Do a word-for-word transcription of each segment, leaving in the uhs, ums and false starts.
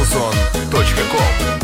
музон точка ком.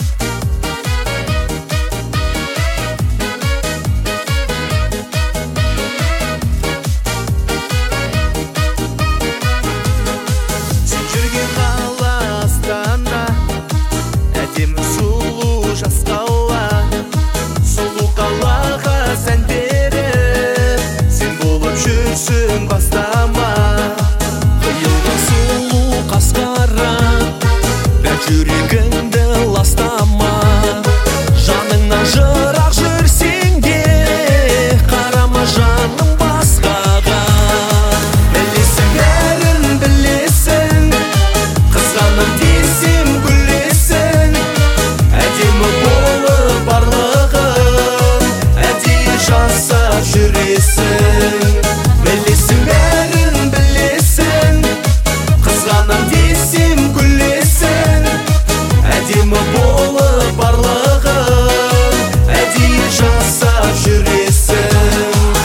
Бастама қиылған сұлу қасқара, бәк жүрегіңді ластама. Жаныңнан жырақ жүрсең де қарама жаның басқаға. Білесің, бәрін білесің, қызғанам десем күлесің. Әдемі болып барлығын әдейі жасап жүресің. Білесің, бәрін білесің, қызғанам десем күлесің. Әдемі болып барлығын әдейі жасап жүресің.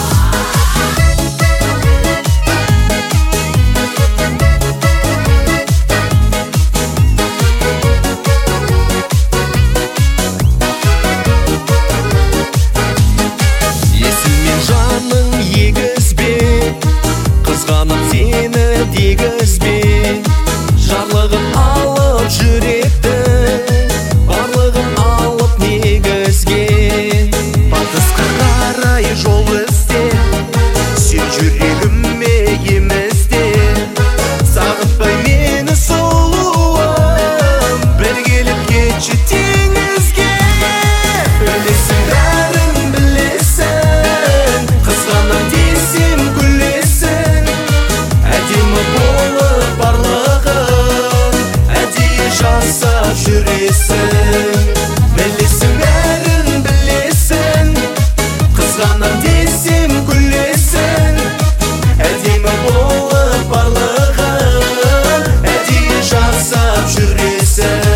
Есіммен жаның егізбе, қызғанып сені дегізбе. Жарлығын алып жүректі, барлығын алып негізге. Батысқа қарай жол ізде, сен жүрегіме емізде. Сағынтпай мені сұлуым, бір келіп кетші теңізге. Білесің, бәрін білесің, қызғанам десем күлесің. Әдемі болып барлығын әдейі жасап жүресің. Білесің, бәрін білесің, қызғанам десем күлесің. Әдемі болып барлығын әдейі жасап жүресің.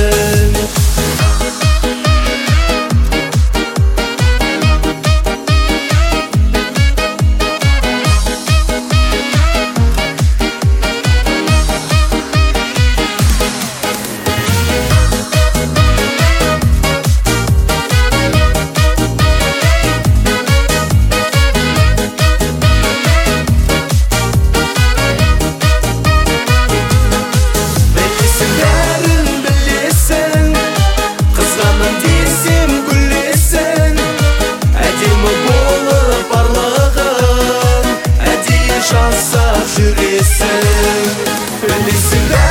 Білесің, бәрін білесің, қызғанам десем күлесің. Әдемі болып барлығын әдейі жасап жүресің. Білесің,